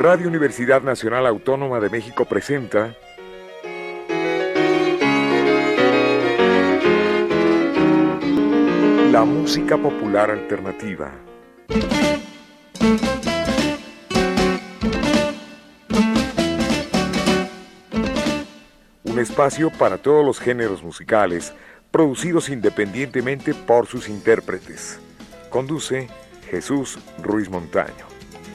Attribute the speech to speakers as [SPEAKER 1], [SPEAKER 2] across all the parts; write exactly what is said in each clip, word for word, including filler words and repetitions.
[SPEAKER 1] Radio Universidad Nacional Autónoma de México presenta la música popular alternativa. Un espacio para todos los géneros musicales, producidos independientemente por sus intérpretes. Conduce Jesús Ruiz Montaño.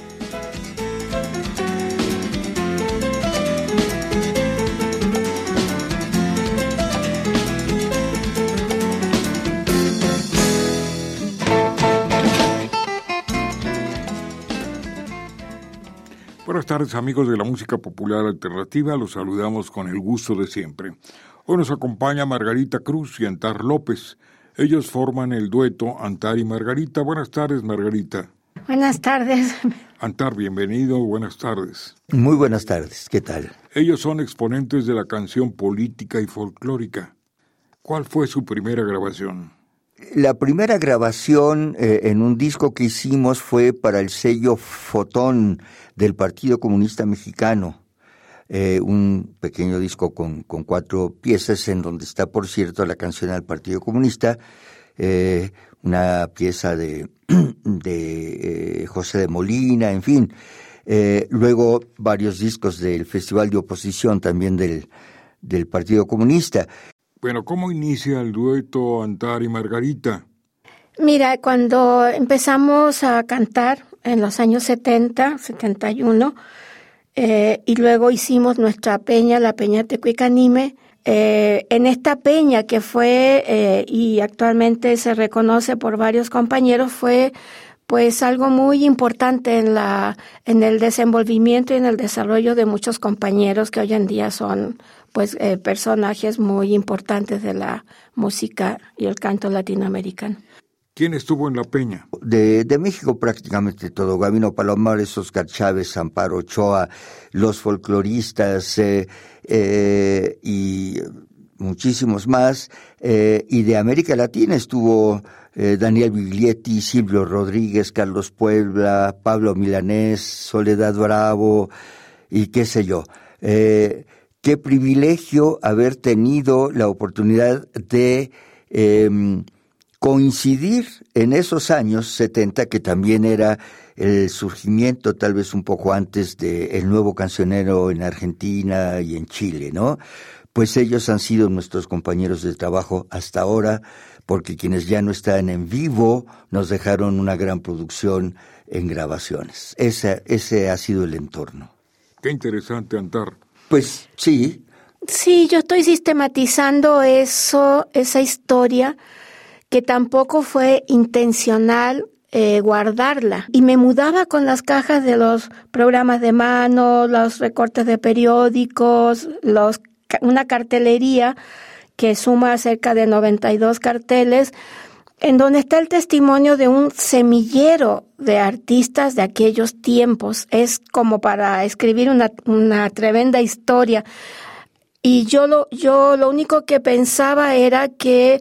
[SPEAKER 2] Buenas tardes, amigos de la música popular alternativa, los saludamos con el gusto de siempre. Hoy nos acompaña Margarita Cruz y Antar López. Ellos forman el dueto Antar y Margarita. Buenas tardes, Margarita.
[SPEAKER 3] Buenas tardes.
[SPEAKER 2] Antar, bienvenido, buenas tardes.
[SPEAKER 4] Muy buenas tardes, ¿qué tal?
[SPEAKER 2] Ellos son exponentes de la canción política y folclórica. ¿Cuál fue su primera grabación?
[SPEAKER 4] La primera grabación eh, en un disco que hicimos fue para el sello Fotón del Partido Comunista Mexicano. Eh, un pequeño disco con, con cuatro piezas en donde está, por cierto, la canción al Partido Comunista, eh, una pieza de, de eh, José de Molina, en fin. Eh, luego varios discos del Festival de Oposición también del, del Partido Comunista.
[SPEAKER 2] Bueno, ¿cómo inicia el dueto Antar y Margarita?
[SPEAKER 3] Mira, cuando empezamos a cantar en los años setenta, setenta y uno, eh, y luego hicimos nuestra peña, la Peña Tecuicanime, eh, en esta peña que fue, eh, y actualmente se reconoce por varios compañeros, fue pues algo muy importante en la en el desenvolvimiento y en el desarrollo de muchos compañeros que hoy en día son pues eh, personajes muy importantes de la música y el canto latinoamericano.
[SPEAKER 2] ¿Quién estuvo en la peña?
[SPEAKER 4] De, de México prácticamente todo, Gabino Palomares, Oscar Chávez, Amparo Ochoa, los folcloristas eh, eh, y muchísimos más, eh, y de América Latina estuvo eh, Daniel Biglietti, Silvio Rodríguez, Carlos Puebla, Pablo Milanés, Soledad Bravo y qué sé yo. Eh, qué privilegio haber tenido la oportunidad de eh, coincidir en esos años setenta, que también era el surgimiento tal vez un poco antes del nuevo cancionero en Argentina y en Chile, ¿no? Pues ellos han sido nuestros compañeros de trabajo hasta ahora, porque quienes ya no están en vivo nos dejaron una gran producción en grabaciones. Ese, ese ha sido el entorno.
[SPEAKER 2] Qué interesante, Antar.
[SPEAKER 4] Pues sí.
[SPEAKER 3] Sí, yo estoy sistematizando eso, esa historia que tampoco fue intencional eh, guardarla. Y me mudaba con las cajas de los programas de mano, los recortes de periódicos, los una cartelería que suma cerca de noventa y dos carteles, en donde está el testimonio de un semillero de artistas de aquellos tiempos. Es como para escribir una, una tremenda historia. Y yo lo, yo lo único que pensaba era que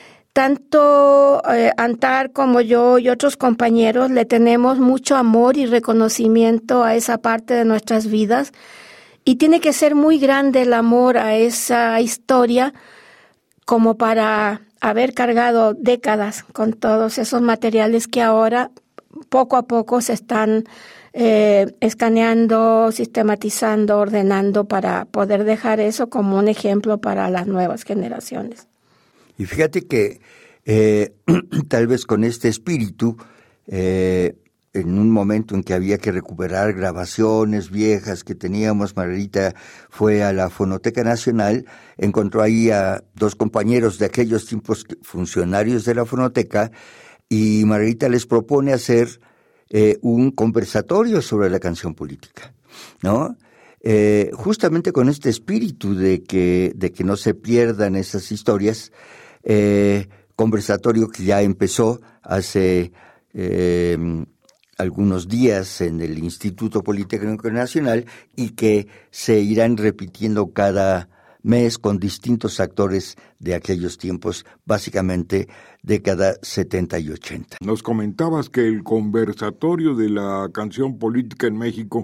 [SPEAKER 3] tanto eh, Antar como yo y otros compañeros le tenemos mucho amor y reconocimiento a esa parte de nuestras vidas. Y tiene que ser muy grande el amor a esa historia como para haber cargado décadas con todos esos materiales que ahora poco a poco se están eh, escaneando, sistematizando, ordenando para poder dejar eso como un ejemplo para las nuevas generaciones.
[SPEAKER 4] Y fíjate que eh, tal vez con este espíritu, eh, en un momento en que había que recuperar grabaciones viejas que teníamos, Margarita fue a la Fonoteca Nacional, encontró ahí a dos compañeros de aquellos tiempos funcionarios de la Fonoteca, y Margarita les propone hacer eh, un conversatorio sobre la canción política, ¿no? Eh, justamente con este espíritu de que, de que no se pierdan esas historias, eh, conversatorio que ya empezó hace eh, algunos días en el Instituto Politécnico Nacional y que se irán repitiendo cada mes con distintos actores de aquellos tiempos, básicamente década setenta y ochenta.
[SPEAKER 2] Nos comentabas que el conversatorio de la canción política en México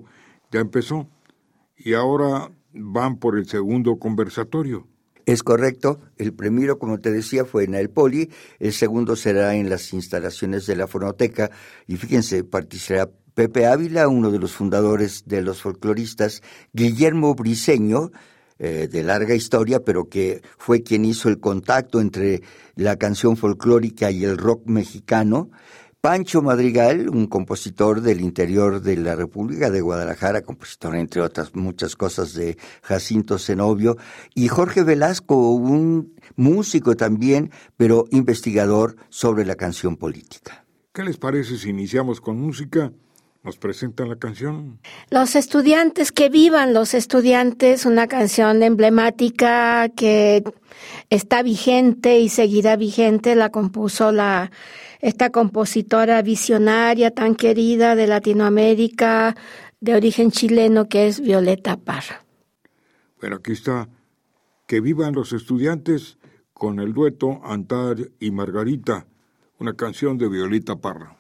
[SPEAKER 2] Ya empezó. Y ahora van por el segundo conversatorio.
[SPEAKER 4] Es correcto. El primero, como te decía, fue en el Poli. El segundo será en las instalaciones de la Fonoteca. Y fíjense, participará Pepe Ávila, uno de los fundadores de los folcloristas, Guillermo Briceño, eh, de larga historia, pero que fue quien hizo el contacto entre la canción folclórica y el rock mexicano, Pancho Madrigal, un compositor del interior de la República de Guadalajara, compositor entre otras muchas cosas de Jacinto Zenobio, y Jorge Velasco, un músico también, pero investigador sobre la canción política.
[SPEAKER 2] ¿Qué les parece si iniciamos con música? ¿Nos presentan la canción?
[SPEAKER 3] Los estudiantes, que vivan los estudiantes, una canción emblemática que está vigente y seguirá vigente, la compuso la esta compositora visionaria tan querida de Latinoamérica, de origen chileno, que es Violeta Parra.
[SPEAKER 2] Bueno, aquí está, Que vivan los estudiantes, con el dueto Antar y Margarita, una canción de Violeta Parra.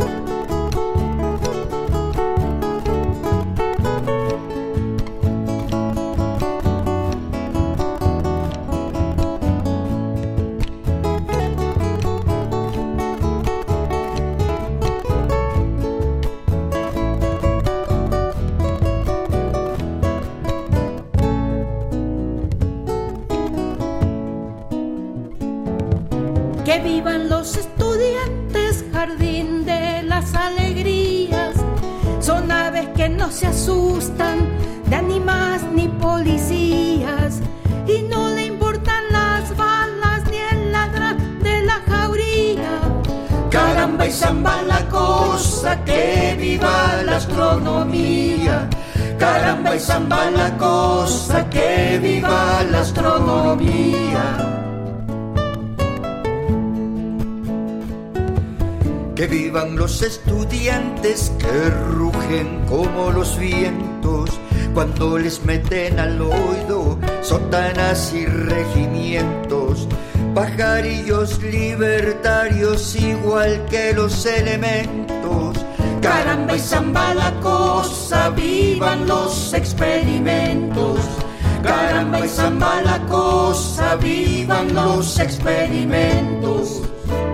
[SPEAKER 5] Que vivan los estudiantes, jardín de las alegrías. Son aves que no se asustan de ánimas ni policías, y no le importan las balas ni el ladrar de la jauría. Caramba y zamba la cosa, que viva la astronomía. Caramba y zamba la cosa, que viva la astronomía.
[SPEAKER 6] Que vivan los estudiantes que rugen como los vientos cuando les meten al oído sotanas y regimientos, pajarillos libertarios igual que los elementos.
[SPEAKER 5] Caramba y zamba la cosa, vivan los experimentos. Caramba y zamba la cosa, vivan los experimentos.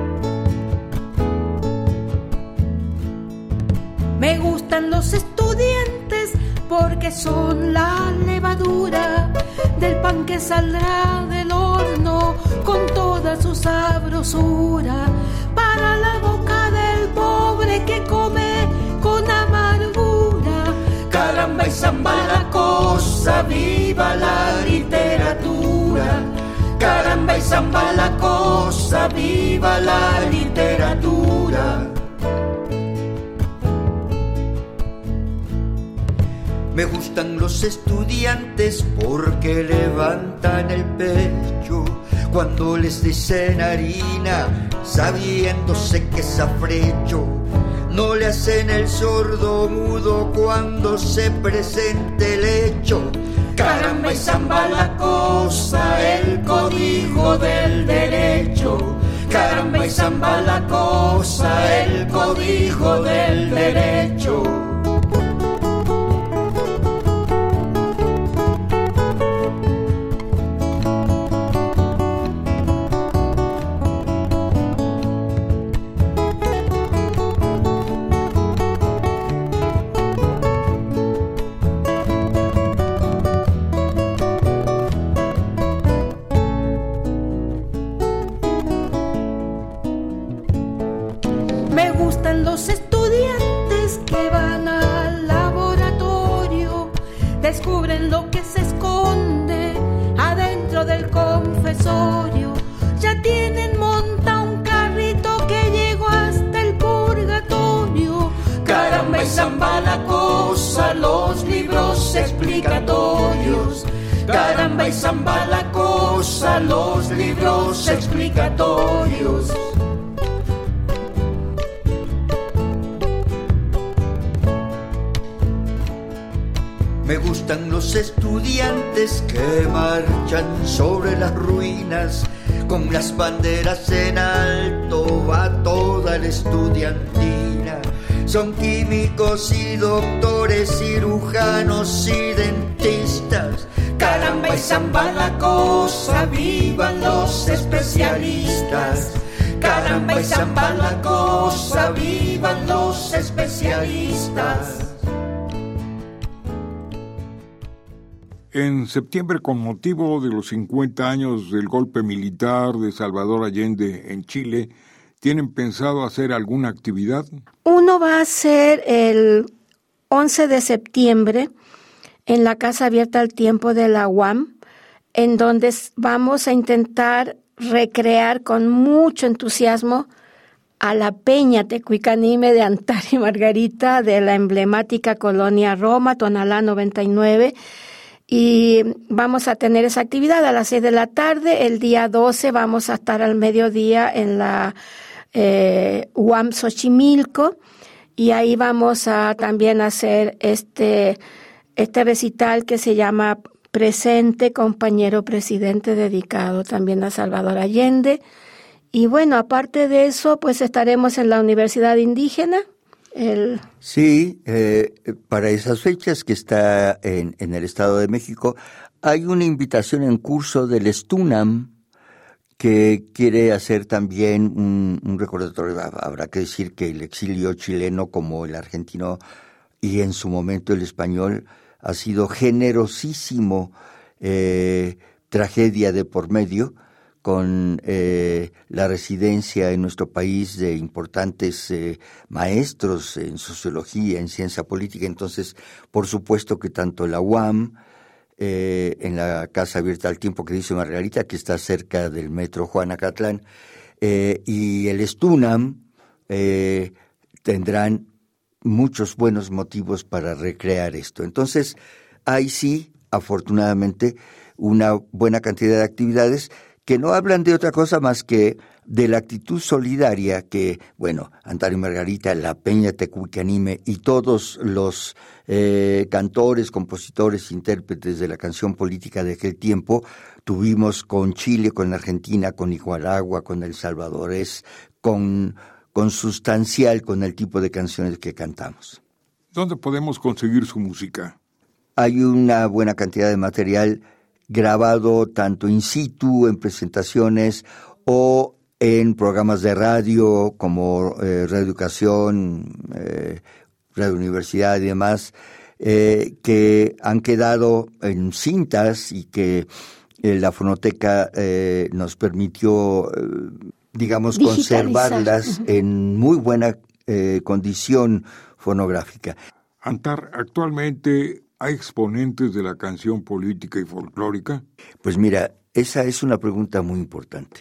[SPEAKER 5] Me gustan los estudiantes porque son la levadura del pan que saldrá del horno con toda su sabrosura para la boca del pobre que come con amargura. Caramba y zamba la cosa, viva la literatura. Caramba y zamba la cosa, viva la literatura.
[SPEAKER 6] Me gustan los estudiantes porque levantan el pecho cuando les dicen harina, sabiéndose que es afrecho. No le hacen el sordo mudo cuando se presente el hecho.
[SPEAKER 5] Caramba y zamba la cosa, el código del derecho. Caramba y zamba la cosa, el código del derecho. Los estudiantes que van al laboratorio descubren lo que se esconde adentro del confesorio. Ya tienen monta un carrito que llegó hasta el purgatorio. Caramba y zamba la cosa, los libros explicatorios. Caramba y zamba la cosa, los libros explicatorios.
[SPEAKER 6] Me gustan los estudiantes que marchan sobre las ruinas con las banderas en alto, va toda la estudiantina. son químicos y doctores, cirujanos y dentistas. Caramba y zamba la cosa, vivan los especialistas. Caramba y zamba la cosa, vivan los especialistas.
[SPEAKER 2] En septiembre, con motivo de los cincuenta años del golpe militar de Salvador Allende en Chile, ¿tienen pensado hacer alguna actividad?
[SPEAKER 3] Uno va a hacer el once de septiembre en la Casa Abierta al Tiempo de la U A M, en donde vamos a intentar recrear con mucho entusiasmo a la Peña Tecuicanime de Antar y Margarita de la emblemática colonia Roma, Tonalá noventa y nueve, y vamos a tener esa actividad a las seis de la tarde. El día doce vamos a estar al mediodía en la eh, U A M Xochimilco, y ahí vamos a también hacer este, este recital que se llama Presente, compañero presidente, dedicado también a Salvador Allende. Y bueno, aparte de eso, pues estaremos en la Universidad Indígena. El...
[SPEAKER 4] Sí, eh, para esas fechas que está en, en el Estado de México, hay una invitación en curso del STUNAM que quiere hacer también un, un recordatorio. Habrá que decir que el exilio chileno, como el argentino y en su momento el español, ha sido generosísimo, eh, tragedia de por medio, con eh, la residencia en nuestro país de importantes eh, maestros en sociología, en ciencia política. Entonces, por supuesto que tanto la U A M, eh, en la Casa Abierta al Tiempo que dice Margarita, que está cerca del metro Juanacatlán, eh, y el STUNAM eh, tendrán muchos buenos motivos para recrear esto. Entonces, hay sí, afortunadamente, una buena cantidad de actividades que no hablan de otra cosa más que de la actitud solidaria que, bueno, Antar y Margarita, la Peña Tecuicanime y todos los eh, cantores, compositores, intérpretes de la canción política de aquel tiempo tuvimos con Chile, con Argentina, con Nicaragua, con El Salvador, es con, consustancial con el tipo de canciones que cantamos.
[SPEAKER 2] ¿Dónde podemos conseguir su música?
[SPEAKER 4] Hay una buena cantidad de material grabado tanto in situ, en presentaciones o en programas de radio como eh, Radio Educación, eh, Radio Universidad y demás, eh, que han quedado en cintas y que eh, la fonoteca eh, nos permitió, eh, digamos, conservarlas en muy buena eh, condición fonográfica.
[SPEAKER 2] Antar, actualmente, ¿hay exponentes de la canción política y folclórica?
[SPEAKER 4] Pues mira, esa es una pregunta muy importante.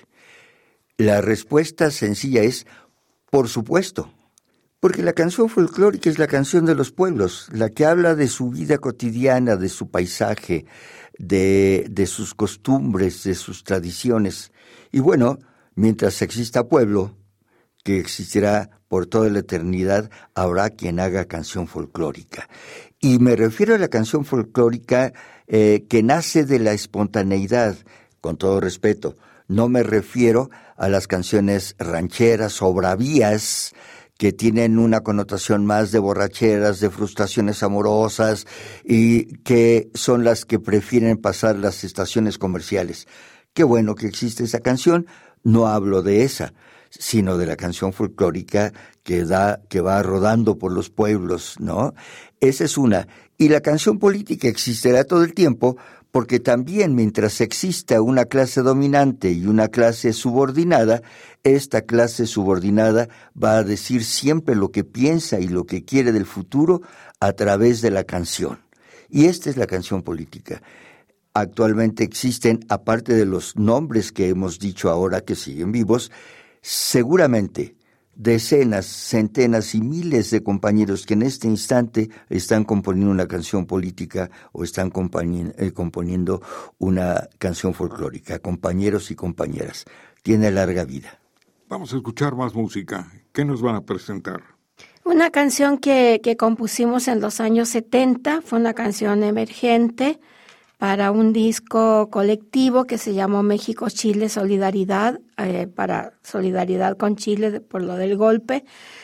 [SPEAKER 4] La respuesta sencilla es, por supuesto, porque la canción folclórica es la canción de los pueblos, la que habla de su vida cotidiana, de su paisaje, de, de sus costumbres, de sus tradiciones. Y bueno, mientras exista pueblo, que existirá por toda la eternidad, habrá quien haga canción folclórica. Y me refiero a la canción folclórica eh, que nace de la espontaneidad, con todo respeto. No me refiero a las canciones rancheras o bravías, que tienen una connotación más de borracheras, de frustraciones amorosas, y que son las que prefieren pasar las estaciones comerciales. Qué bueno que existe esa canción, no hablo de esa, sino de la canción folclórica que da, que va rodando por los pueblos, ¿no? Esa es una. Y la canción política existirá todo el tiempo, porque también mientras exista una clase dominante y una clase subordinada, esta clase subordinada va a decir siempre lo que piensa y lo que quiere del futuro a través de la canción. Y esta es la canción política. Actualmente existen, aparte de los nombres que hemos dicho ahora que siguen vivos, seguramente decenas, centenas y miles de compañeros que en este instante están componiendo una canción política o están componi- eh, componiendo una canción folclórica. Compañeros y compañeras, tiene larga vida.
[SPEAKER 2] Vamos a escuchar más música. ¿Qué nos van a presentar?
[SPEAKER 3] Una canción que, que compusimos en los años setenta, fue una canción emergente para un disco colectivo que se llamó México-Chile Solidaridad, eh, para solidaridad con Chile por lo del golpe.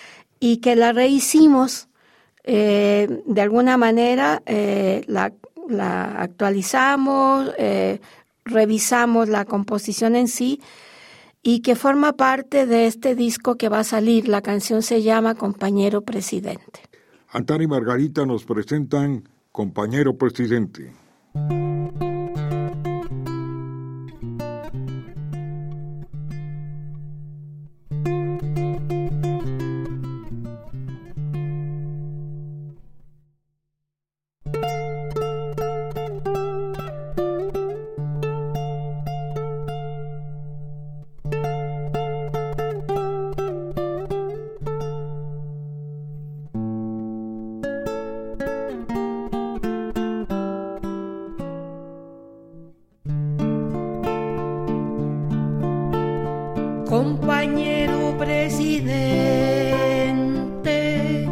[SPEAKER 3] y que la rehicimos eh, de alguna manera, eh, la, la actualizamos, eh, revisamos la composición en sí, y que forma parte de este disco que va a salir. La canción se llama Compañero Presidente.
[SPEAKER 2] Antar y Margarita nos presentan Compañero Presidente.
[SPEAKER 5] Compañero presidente,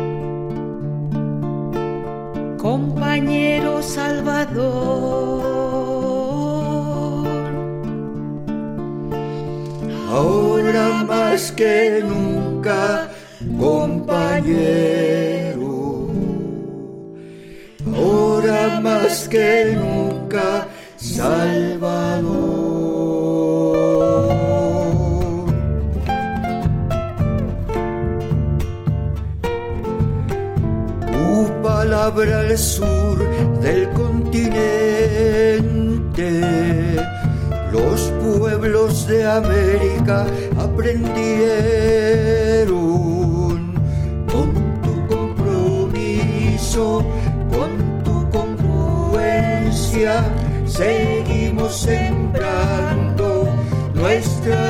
[SPEAKER 5] compañero salvador,
[SPEAKER 6] ahora más que nunca, compañero, ahora más que nunca, salvador. Palabra al sur del continente, los pueblos de América aprendieron con tu compromiso, con tu congruencia, seguimos sembrando nuestra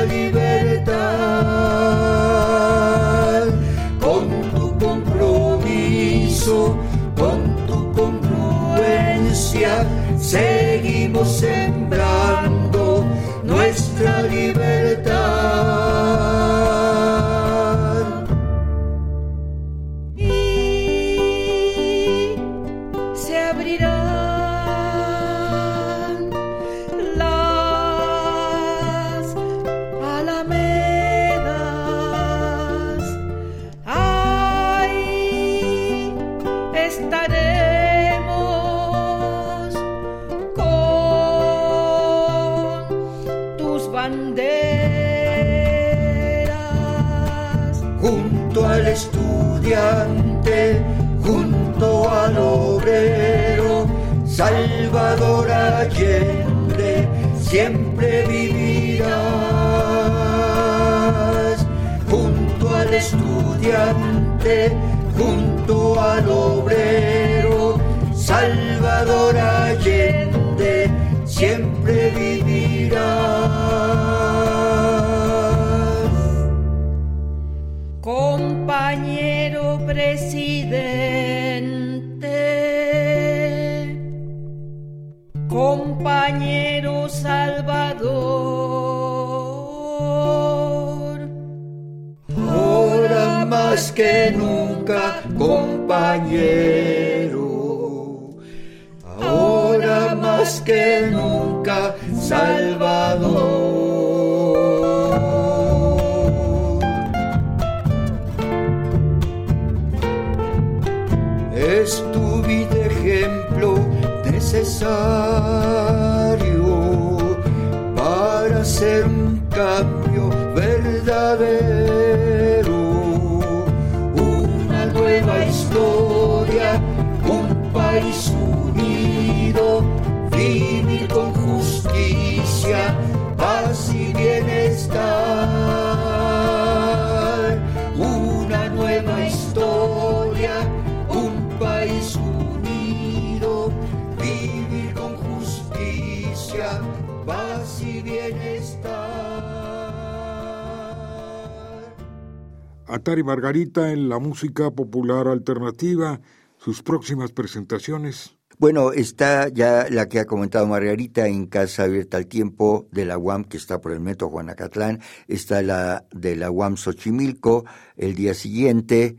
[SPEAKER 6] libertad. Con tu compromiso, con tu congruencia, seguimos sembrando nuestra libertad.
[SPEAKER 5] Y se abrirán las alamedas. Ahí estaremos con tus banderas.
[SPEAKER 6] Junto al estudiante, junto al obrero, Salvador Allende, siempre vivirás. Junto al estudiante, junto al obrero, Salvador Allende, siempre vivirás.
[SPEAKER 5] Compañero presidente, compañero salvador,
[SPEAKER 6] Ahora más que nunca, compañero, ahora más que nunca, salvador. Es tu vida ejemplo necesario para hacer un cambio verdadero, una nueva historia, un país unido, vivir con justicia, paz y bienestar, una nueva historia, un país unido, vivir con justicia, paz y bienestar.
[SPEAKER 2] Antar y Margarita en la música popular alternativa, sus próximas presentaciones.
[SPEAKER 4] Bueno, está ya la que ha comentado Margarita en Casa Abierta al Tiempo de la U A M, que está por el Metro Juanacatlán. Está la de la U A M Xochimilco el día siguiente,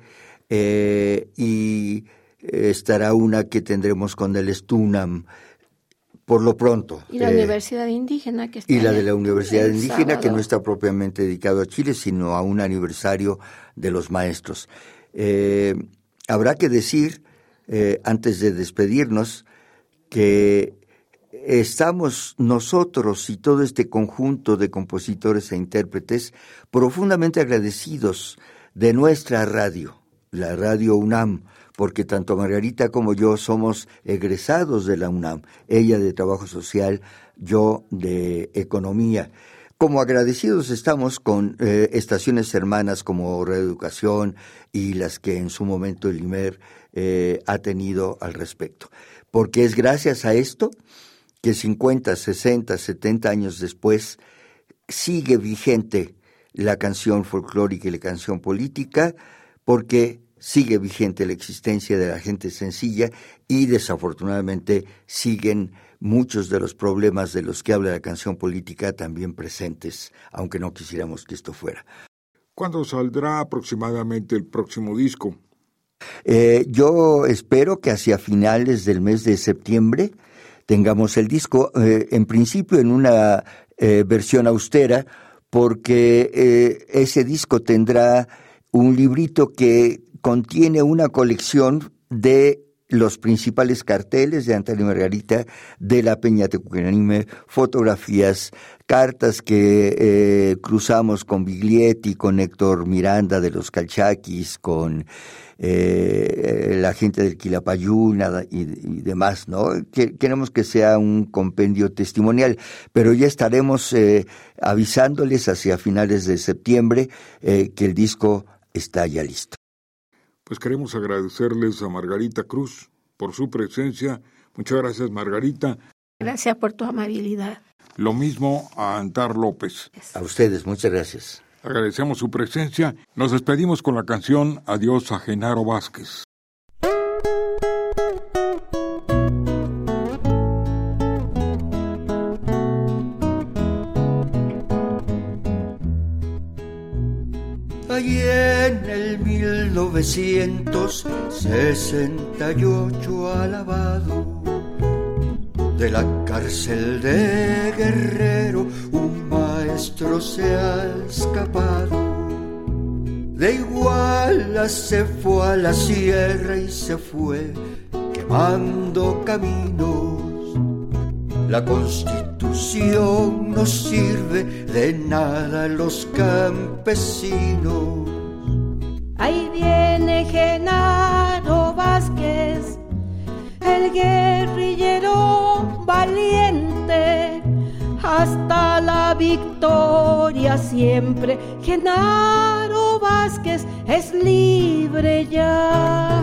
[SPEAKER 4] eh, y estará una que tendremos con el Stunam por lo pronto.
[SPEAKER 3] Y la
[SPEAKER 4] eh,
[SPEAKER 3] Universidad Indígena que está
[SPEAKER 4] Y la
[SPEAKER 3] allá,
[SPEAKER 4] de la Universidad
[SPEAKER 3] el
[SPEAKER 4] Indígena,
[SPEAKER 3] sábado.
[SPEAKER 4] que no está propiamente dedicado a Chile, sino a un aniversario de los maestros. Eh, habrá que decir, eh, antes de despedirnos, que estamos nosotros y todo este conjunto de compositores e intérpretes profundamente agradecidos de nuestra radio, la Radio UNAM, porque tanto Margarita como yo somos egresados de la UNAM, ella de Trabajo Social, yo de Economía. Como agradecidos estamos con eh, estaciones hermanas como Reeducación y las que en su momento el I M E R eh, ha tenido al respecto, porque es gracias a esto que cincuenta, sesenta, setenta años después sigue vigente la canción folclórica y la canción política, porque sigue vigente la existencia de la gente sencilla y desafortunadamente siguen muchos de los problemas de los que habla la canción política también presentes, aunque no quisiéramos que esto fuera.
[SPEAKER 2] ¿Cuándo saldrá aproximadamente el próximo disco?
[SPEAKER 4] Eh, yo espero que hacia finales del mes de septiembre tengamos el disco, eh, en principio en una eh, versión austera, porque eh, ese disco tendrá un librito que contiene una colección de los principales carteles de Antares y Margarita, de la Peña Tecucanime, fotografías, cartas que eh, cruzamos con Biglietti, con Héctor Miranda de los Calchaquis, con eh, la gente del Quilapayún y, y demás, ¿no? Que, queremos que sea un compendio testimonial, pero ya estaremos eh, avisándoles hacia finales de septiembre eh, que el disco está ya listo.
[SPEAKER 2] Pues queremos agradecerles a Margarita Cruz por su presencia. Muchas gracias, Margarita.
[SPEAKER 3] Gracias por tu amabilidad.
[SPEAKER 2] Lo mismo a Antar López.
[SPEAKER 4] A ustedes, muchas gracias.
[SPEAKER 2] Agradecemos su presencia. Nos despedimos con la canción Adiós a Genaro Vázquez.
[SPEAKER 6] Allí en el mil novecientos sesenta y ocho alabado, de la cárcel de Guerrero un maestro se ha escapado. De Iguala se fue a la sierra y se fue quemando caminos. La Constitución no sirve de nada a los campesinos.
[SPEAKER 5] Ahí viene Genaro Vázquez, el guerrillero valiente, hasta la victoria siempre. Genaro Vázquez es libre ya.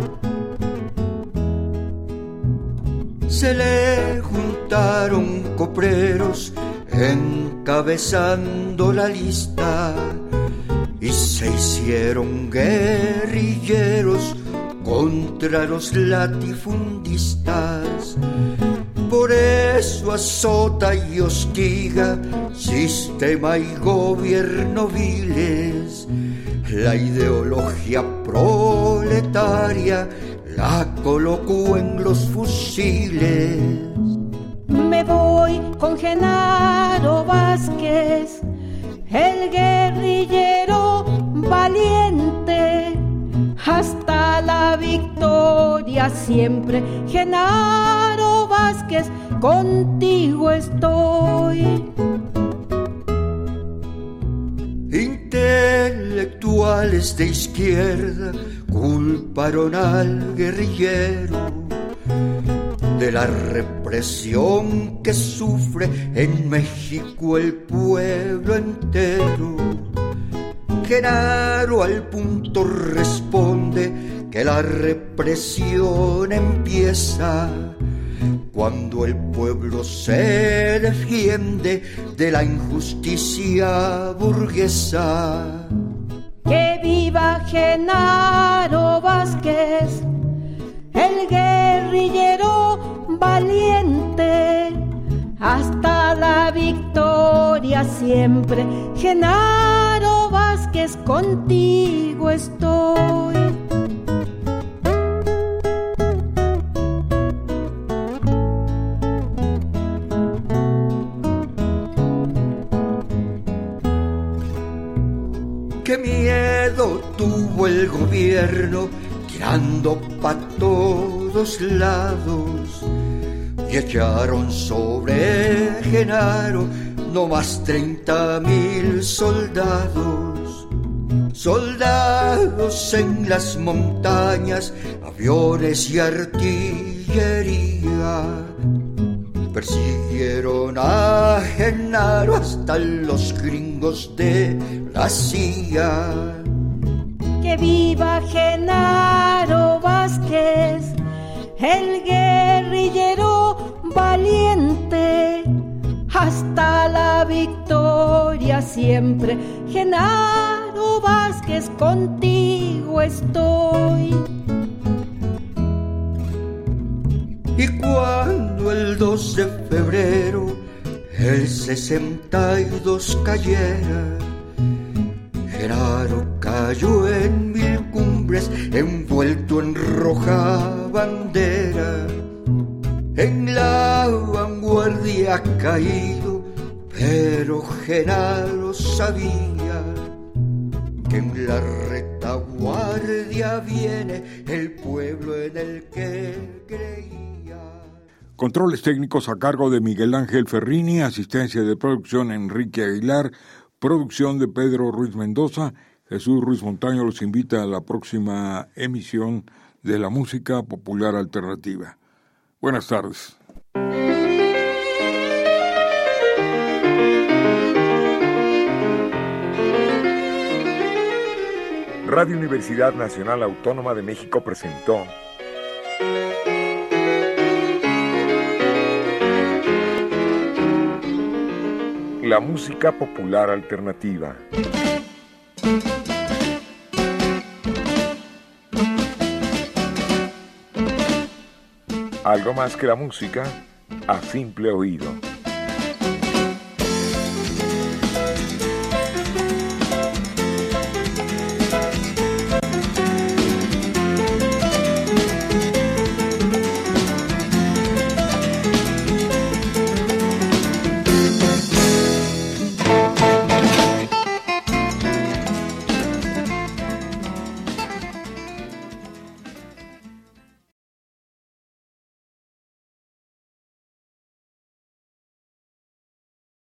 [SPEAKER 6] Se le juntaron copreros encabezando la lista y se hicieron guerrilleros contra los latifundistas. Por eso azota y hostiga sistema y gobierno viles. La ideología proletaria la colocó en los fusiles.
[SPEAKER 5] Me voy con Genaro Vázquez, el guerrillero valiente, hasta la victoria siempre. Genaro Vázquez, contigo estoy.
[SPEAKER 6] Intelectuales de izquierda culparon al guerrillero de la represión que sufre en México el pueblo entero. Genaro al punto responde que la represión empieza cuando el pueblo se defiende de la injusticia burguesa.
[SPEAKER 5] Que viva Genaro Vázquez, el guerrillero valiente, hasta la victoria siempre. Genaro Vázquez, contigo estoy.
[SPEAKER 6] qué miedo tuvo el gobierno, tirando pa' todos lados, y echaron sobre Genaro no más treinta mil soldados. Soldados en las montañas, aviones y artillería, persiguieron a Genaro hasta los gringos de la C I A.
[SPEAKER 5] Que viva Genaro Vázquez, el guerrillero valiente, hasta la victoria siempre. Genaro Vázquez, contigo estoy.
[SPEAKER 6] Y cuando el dos de febrero el sesenta y dos cayera, Genaro cayó en mil cumbres, envuelto en roja bandera. En la vanguardia caído, pero Genaro sabía que en la retaguardia viene el pueblo en el que creía.
[SPEAKER 2] Controles técnicos a cargo de Miguel Ángel Ferrini, asistencia de producción Enrique Aguilar, producción de Pedro Ruiz Mendoza. Jesús Ruiz Montaño los invita a la próxima emisión de la música popular alternativa. Buenas tardes.
[SPEAKER 1] Radio Universidad Nacional Autónoma de México presentó la música popular alternativa. Algo más que la música a simple oído.